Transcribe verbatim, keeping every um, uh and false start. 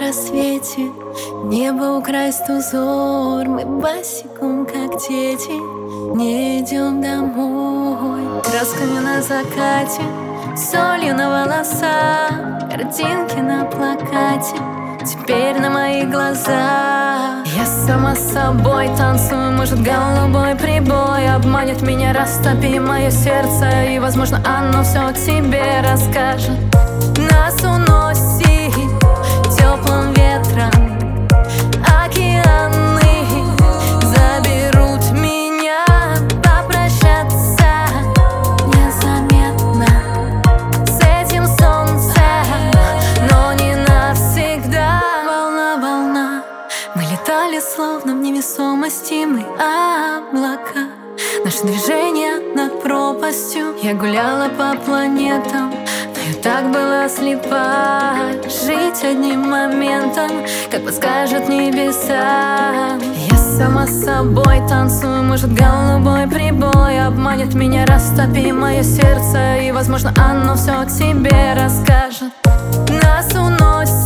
рассвете небо украсть узор. Мы босиком, как дети, не идем домой. Красками на закате, солью на волосах, картинки на плакате теперь на моих глазах. Я сама с собой танцую, может голубой прибой обманет меня, растопи мое сердце, и, возможно, оно все тебе расскажет. Нас уносит теплым ветром океаны, заберут меня попрощаться незаметно с этим солнцем, но не навсегда. Волна, волна, мы летали словно в невесомости, мы облака, наше движение над пропастью. Я гуляла по планетам, но я так была слепа. Жить одним моментом, как подскажут небеса. Я сама с собой танцую, может голубой прибой обманет меня, растопи мое сердце, и, возможно, оно все тебе расскажет. Нас уносит